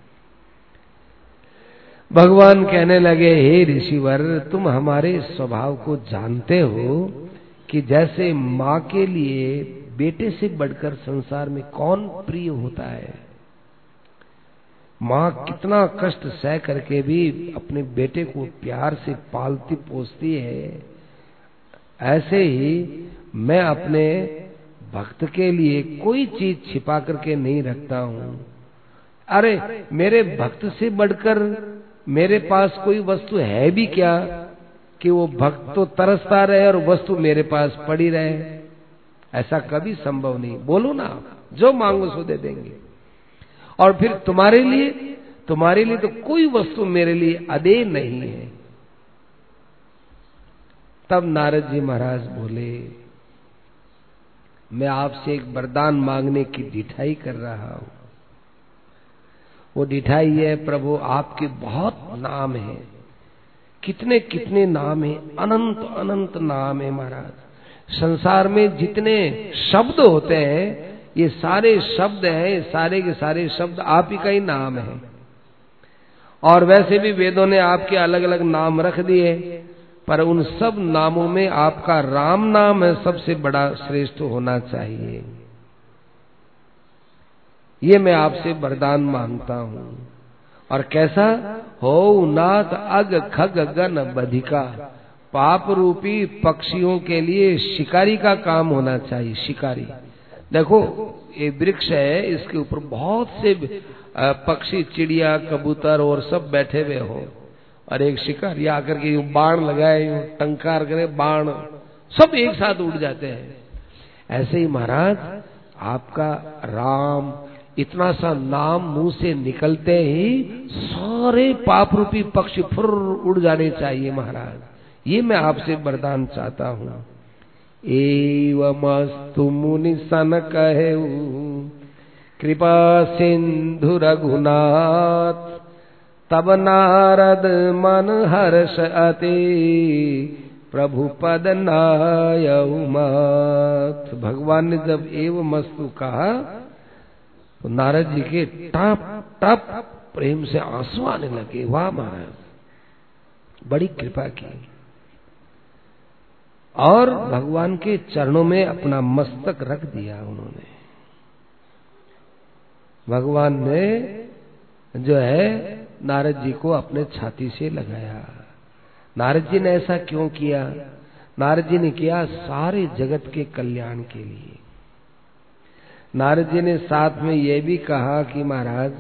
भगवान कहने लगे, हे ऋषिवर, तुम हमारे स्वभाव को जानते हो कि जैसे माँ के लिए बेटे से बढ़कर संसार में कौन प्रिय होता है। माँ कितना कष्ट सह करके भी अपने बेटे को प्यार से पालती पोसती है, ऐसे ही मैं अपने भक्त के लिए कोई चीज छिपा करके नहीं रखता हूँ। अरे मेरे भक्त से बढ़कर मेरे पास कोई वस्तु है भी क्या कि वो भक्त तो तरसता रहे और वस्तु मेरे पास पड़ी रहे? ऐसा कभी संभव नहीं। बोलो ना, जो मांगो सो दे देंगे। और फिर तुम्हारे लिए तुम्हारे लिए तो कोई वस्तु मेरे लिए अदेय नहीं है। तब नारद जी महाराज बोले, मैं आपसे एक वरदान मांगने की ढिठाई कर रहा हूं। वो ढिठाई है, प्रभु आपके बहुत नाम है, कितने कितने नाम है, अनंत अनंत नाम है महाराज। संसार में जितने शब्द होते हैं, ये सारे शब्द हैं, सारे के सारे शब्द आप ही का ही नाम है। और वैसे भी वेदों ने आपके अलग अलग नाम रख दिए, पर उन सब नामों में आपका राम नाम है सबसे बड़ा, श्रेष्ठ होना चाहिए। ये मैं आपसे वरदान मांगता हूं। और कैसा हो नाथ अग खग गन बधिका, पाप रूपी पक्षियों के लिए शिकारी का काम होना चाहिए। शिकारी, देखो ये वृक्ष है, इसके ऊपर बहुत से पक्षी, चिड़िया, कबूतर और सब बैठे हुए हो, और एक शिकारी आकर के बाण लगाए, टंकार करे, बाण सब एक साथ उड़ जाते हैं। ऐसे ही महाराज आपका राम, इतना सा नाम मुंह से निकलते ही सारे पाप रूपी पक्षी फुर उड़ जाने चाहिए महाराज। ये मैं आपसे वरदान चाहता हूँ। एवमस्तु मुनि सन कहेउ, कृपा सिंधु रघुनाथ, तब नारद मन हर्ष अति, प्रभु पद नायउ मात। भगवान ने जब एवमस्तु कहा तो नारद जी के टप टप प्रेम से आंसू आने लगे। वाह महाराज, बड़ी कृपा की। और भगवान के चरणों में अपना मस्तक रख दिया उन्होंने। भगवान ने जो है नारद जी को अपने छाती से लगाया। नारद जी ने ऐसा क्यों किया? नारद जी ने किया सारे जगत के कल्याण के लिए। नारद जी ने साथ में यह भी कहा कि महाराज,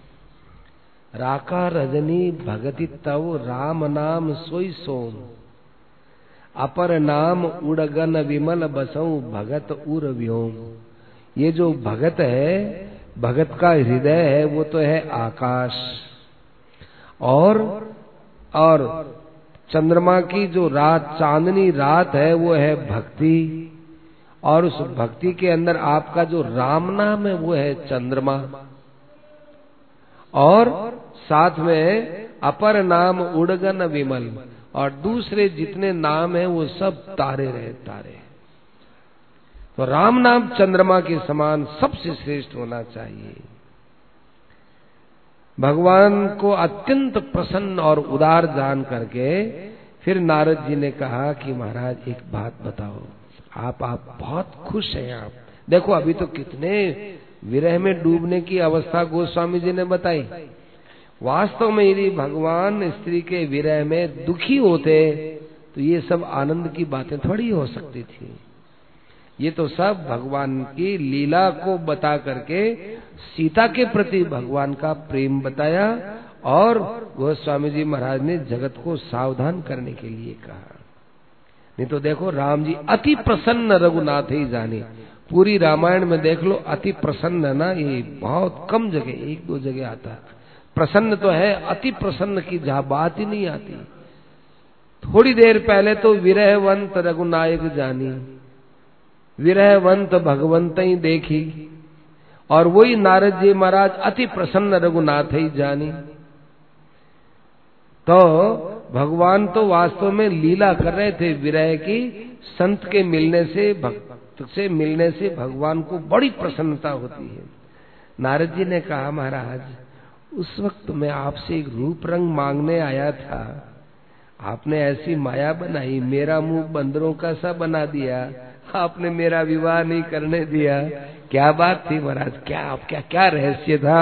राका रजनी भगति तव, राम नाम सोई सोम, अपर नाम उड़गन विमल बसऊ, भगत उर व्योम। ये जो भगत है, भगत का हृदय है, वो तो है आकाश, और और चंद्रमा की जो रात, चांदनी रात है, वो है भक्ति, और उस भक्ति के अंदर आपका जो राम नाम है वो है चंद्रमा, और साथ में अपर नाम उड़गन विमल, और दूसरे जितने नाम हैं वो सब तारे रहे तारे। तो राम नाम चंद्रमा के समान सबसे श्रेष्ठ होना चाहिए। भगवान को अत्यंत प्रसन्न और उदार जान करके फिर नारद जी ने कहा कि महाराज एक बात बताओ, आप आप बहुत खुश हैं आप। देखो अभी तो कितने विरह में डूबने की अवस्था गोस्वामी जी ने बताई। वास्तव में यदि भगवान स्त्री के विरह में दुखी होते तो ये सब आनंद की बातें थोड़ी हो सकती थी। ये तो सब भगवान की लीला को बता करके सीता के प्रति भगवान का प्रेम बताया और गोस्वामी जी महाराज ने जगत को सावधान करने के लिए कहा। नहीं तो देखो राम जी अति प्रसन्न रघुनाथ ही जाने, पूरी रामायण में देख लो अति प्रसन्न ना, ये बहुत कम जगह, एक दो जगह आता है। प्रसन्न तो है, अति प्रसन्न की जहां बात ही नहीं आती। थोड़ी देर पहले तो विरहवंत रघुनायक जानी, विरहवंत भगवंत ही देखी, और वही नारद जी महाराज अति प्रसन्न रघुनाथ ही जानी। तो भगवान तो वास्तव में लीला कर रहे थे विरह की। संत के मिलने से, भक्त से मिलने से भगवान को बड़ी प्रसन्नता होती है। नारद जी ने कहा महाराज उस वक्त मैं आपसे एक रूप रंग मांगने आया था, आपने ऐसी माया बनाई, मेरा मुंह बंदरों का सा बना दिया, आपने मेरा विवाह नहीं करने दिया। क्या बात थी महाराज, क्या क्या क्या रहस्य था?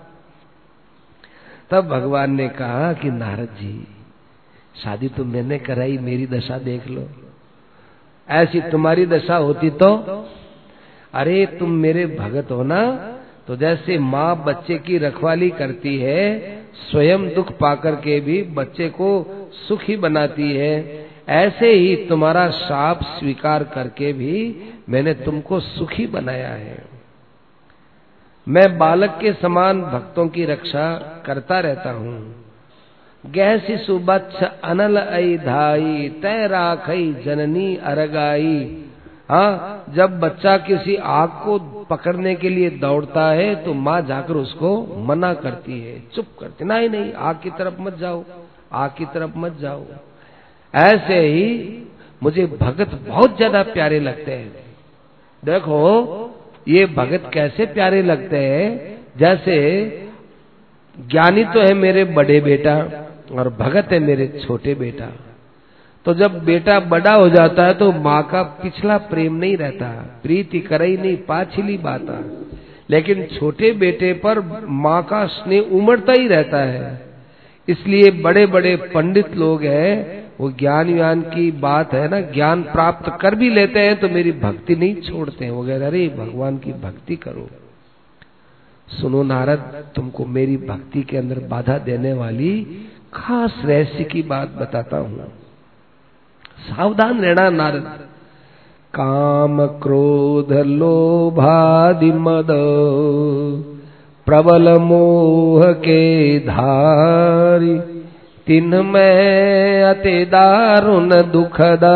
तब भगवान ने कहा कि नारद जी शादी तो मैंने कराई, मेरी दशा देख लो। ऐसी तुम्हारी दशा होती तो, अरे तुम मेरे भगत हो ना, तो जैसे माँ बच्चे की रखवाली करती है, स्वयं दुख पाकर के भी बच्चे को सुखी बनाती है, ऐसे ही तुम्हारा शाप स्वीकार करके भी मैंने तुमको सुखी बनाया है। मैं बालक के समान भक्तों की रक्षा करता रहता हूँ। गह शिशु बच्छ अनल आई धाई, तय राखई जननी अरगाई। हाँ, जब बच्चा किसी आग को पकड़ने के लिए दौड़ता है तो माँ जाकर उसको मना करती है, चुप करती, नहीं नहीं आग की तरफ मत जाओ, आग की तरफ मत जाओ। ऐसे ही मुझे भगत बहुत ज्यादा प्यारे लगते हैं। देखो ये भगत कैसे प्यारे लगते हैं, जैसे ज्ञानी तो है मेरे बड़े बेटा और भगत है मेरे छोटे बेटा। तो जब बेटा बड़ा हो जाता है तो माँ का पिछला प्रेम नहीं रहता, प्रीति करई नहीं पाछली बाता, लेकिन छोटे बेटे पर माँ का स्नेह उमड़ता ही रहता है। इसलिए बड़े बड़े पंडित लोग हैं, वो ज्ञान व्यान की बात है ना, ज्ञान प्राप्त कर भी लेते हैं तो मेरी भक्ति नहीं छोड़ते हैं। वो कह रहे अरे भगवान की भक्ति करो। सुनो नारद, तुमको मेरी भक्ति के अंदर बाधा देने वाली खास रहस्य की बात बताता हूँ, सावधान रहना नारद। काम क्रोध लोभादि मद प्रबल मोह के धारी, तिन्हमें अति दारुण दुखद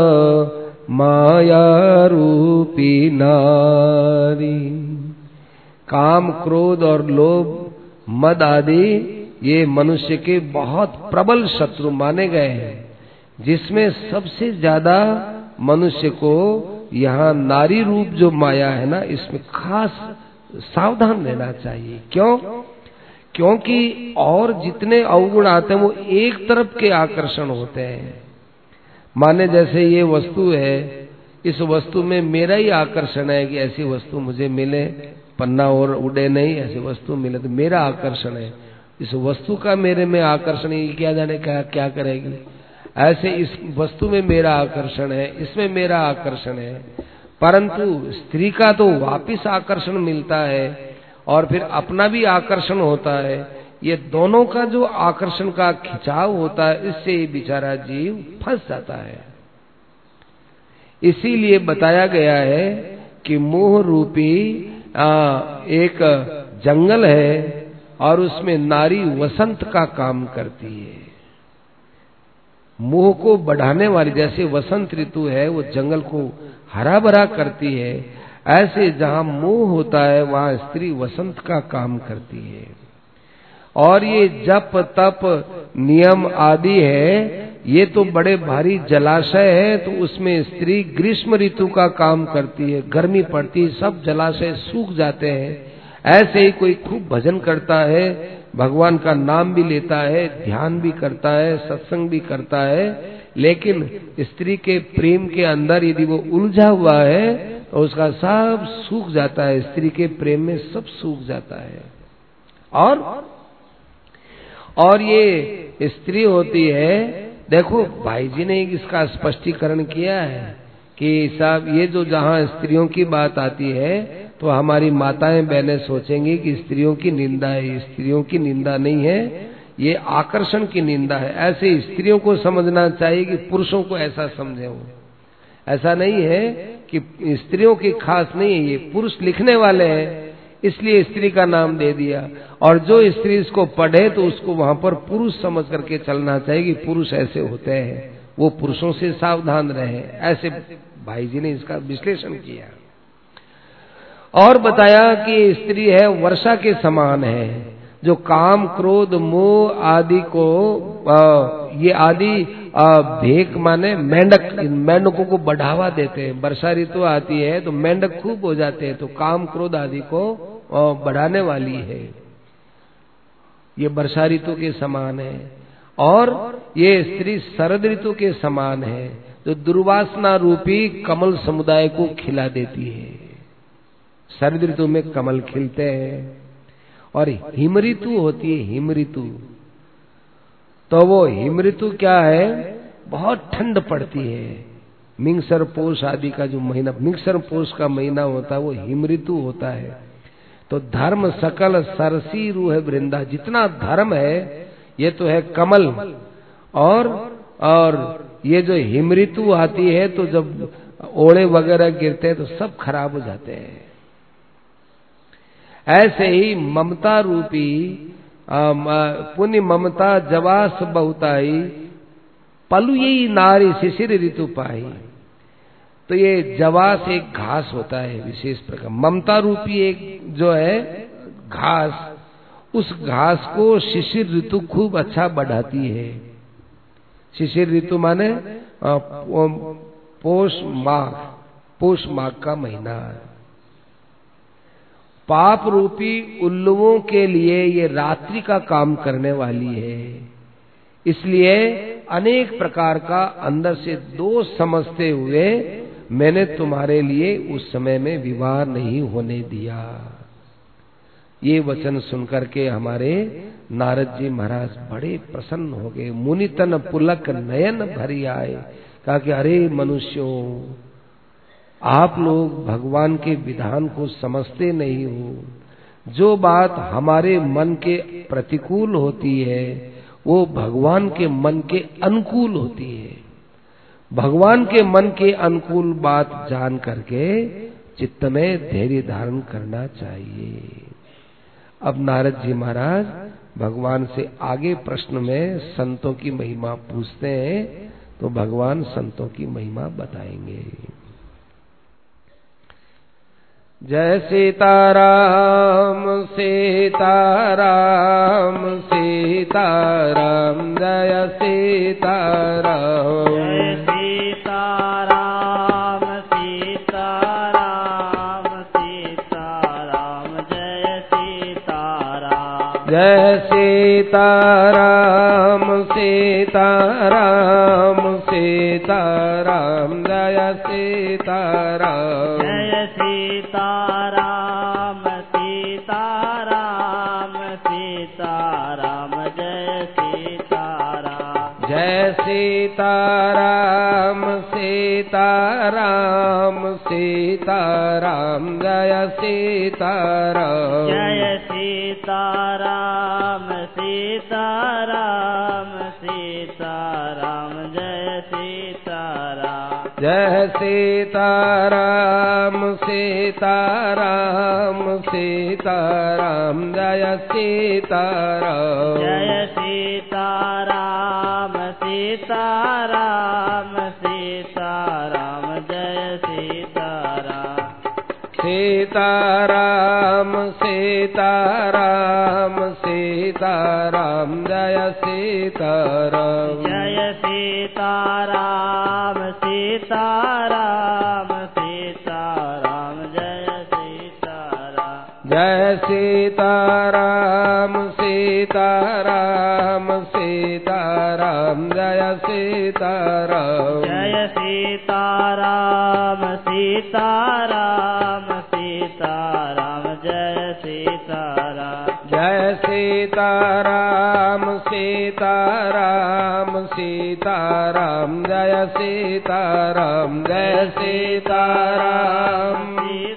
माया रूपी नारी। काम क्रोध और लोभ मद आदि ये मनुष्य के बहुत प्रबल शत्रु माने गए हैं, जिसमें सबसे ज्यादा मनुष्य को यहाँ नारी रूप जो माया है ना, इसमें खास सावधान रहना चाहिए। क्यों? क्योंकि और जितने अवगुण आते हैं वो एक तरफ के आकर्षण होते हैं। माने जैसे ये वस्तु है, इस वस्तु में मेरा ही आकर्षण है कि ऐसी वस्तु मुझे मिले, पन्ना और उड़े नहीं, ऐसी वस्तु मिले तो मेरा आकर्षण है। इस वस्तु का मेरे में आकर्षण है, क्या जाने क्या क्या करेगी। ऐसे इस वस्तु में मेरा आकर्षण है, इसमें मेरा आकर्षण है, परंतु स्त्री का तो वापिस आकर्षण मिलता है और फिर अपना भी आकर्षण होता है। ये दोनों का जो आकर्षण का खिंचाव होता है, इससे ये बेचारा जीव फंस जाता है। इसीलिए बताया गया है कि मोह रूपी आ, एक जंगल है और उसमें नारी वसंत का काम करती है। मोह को बढ़ाने वाली, जैसे वसंत ऋतु है वो जंगल को हरा भरा करती है, ऐसे जहां मोह होता है वहां स्त्री वसंत का काम करती है। और ये जप तप नियम आदि है, ये तो बड़े भारी जलाशय है, तो उसमें स्त्री ग्रीष्म ऋतु का काम करती है, गर्मी पड़ती है, सब जलाशय सूख जाते हैं। ऐसे ही कोई खूब भजन करता है, भगवान का नाम भी लेता है, ध्यान भी करता है, सत्संग भी करता है, लेकिन स्त्री के प्रेम के अंदर यदि वो उलझा हुआ है तो उसका सब सूख जाता है, स्त्री के प्रेम में सब सूख जाता है। और और ये स्त्री होती है, देखो भाई जी ने इसका स्पष्टीकरण किया है कि साहब ये जो जहाँ स्त्रियों की बात आती है तो हमारी माताएं बहनें सोचेंगी कि स्त्रियों की निंदा है, स्त्रियों की निंदा नहीं है, ये आकर्षण की निंदा है। ऐसे स्त्रियों को समझना चाहिए कि पुरुषों को ऐसा समझे हो। ऐसा नहीं है कि स्त्रियों की खास नहीं है, ये पुरुष लिखने वाले हैं इसलिए स्त्री का नाम दे दिया, और जो स्त्री इसको पढ़े तो उसको वहां पर पुरुष समझ करके चलना चाहिए कि पुरुष ऐसे होते हैं, वो पुरुषों से सावधान रहे। ऐसे भाई जी ने इसका विश्लेषण किया और बताया कि स्त्री है वर्षा के समान है, जो काम क्रोध मोह आदि को आ, ये आदि भेक माने मेंढक, मेंढकों को बढ़ावा देते हैं। वर्षा ऋतु आती है तो मेंढक खूब हो जाते हैं, तो काम क्रोध आदि को बढ़ाने वाली है, ये वर्षा ऋतु के समान है। और ये स्त्री शरद ऋतु के समान है, जो दुर्वासना रूपी कमल समुदाय को खिला देती है। शरद ऋतु में कमल खिलते हैं। और हिम ऋतु होती है, हिम ऋतु, तो वो हिम ऋतु क्या है, बहुत ठंड पड़ती है। मिंगसर पोष आदि का जो महीना, मिंगसर पोष का महीना होता है वो हिम ऋतु होता है। तो धर्म सकल सरसी रूह वृंदा, जितना धर्म है ये तो है कमल, और और ये जो हिम ऋतु आती है तो जब ओले वगैरह गिरते हैं तो सब खराब हो जाते हैं। ऐसे ही ममता रूपी पुण्य ममता जवास बहुताई पलुई नारी शिशिर ऋतु पाई। तो ये जवास एक घास होता है विशेष प्रकार, ममता रूपी एक जो है घास, उस घास को शिशिर ऋतु खूब अच्छा बढ़ाती है। शिशिर ऋतु माने पोष माघ, पोष माघ का महीना। पाप रूपी उल्लुओं के लिए ये रात्रि का काम करने वाली है, इसलिए अनेक प्रकार का अंदर से दोष समझते हुए मैंने तुम्हारे लिए उस समय में विवाह नहीं होने दिया। ये वचन सुनकर के हमारे नारद जी महाराज बड़े प्रसन्न हो गए। मुनितन पुलक नयन भरी आए, कहा कि अरे मनुष्यों, आप लोग भगवान के विधान को समझते नहीं हो। जो बात हमारे मन के प्रतिकूल होती है वो भगवान के मन के अनुकूल होती है। भगवान के मन के अनुकूल बात जान करके चित्त में धैर्य धारण करना चाहिए। अब नारद जी महाराज भगवान से आगे प्रश्न में संतों की महिमा पूछते हैं, तो भगवान संतों की महिमा बताएंगे। जय सीताराम सीताराम सीताराम, जय सीताराम जय सीताराम सीताराम सीताराम, जय सीताराम जय सीताराम सीताराम सीताराम, जय सीताराम जय सीताराम सीताराम सीताराम, जय सीताराम जय सीताराम सीताराम सीताराम, जय सीताराम जय सीताराम सीताराम सीताराम, जय सीताराम जय सीताराम सीताराम सीताराम, जय सीताराम जय सीताराम सीताराम सीताराम, जय सीताराम सीताराम सीताराम सीताराम, जय सीताराम जय सीताराम सीताराम सीताराम, जय सीताराम जय सीताराम सीताराम सीताराम जय सीताराम जय सीताराम सीताराम सीताराम जय सीताराम जय सीताराम सीताराम सीताराम जय सीताराम जय सीताराम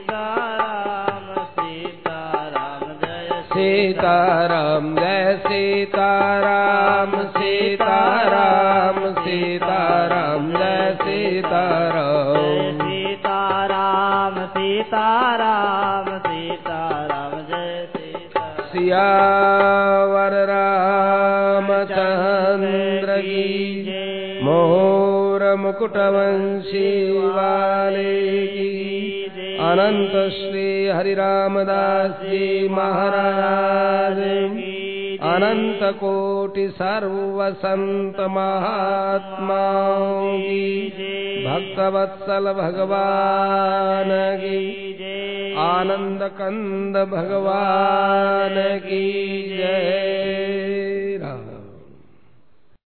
सीताराम जय सीताराम सीताराम सीताराम जय सीताराम सीताराम सीताराम सीताराम जय सीताराम सियावर रामचंद्र की मोर मुकुटवंशी वाले की अनंत श्री हरि रामदास जी महाराज अनंत कोटि सर्व संत महात्माओं की भक्तवत्सल भगवान की आनंद कंद भगवान की जय।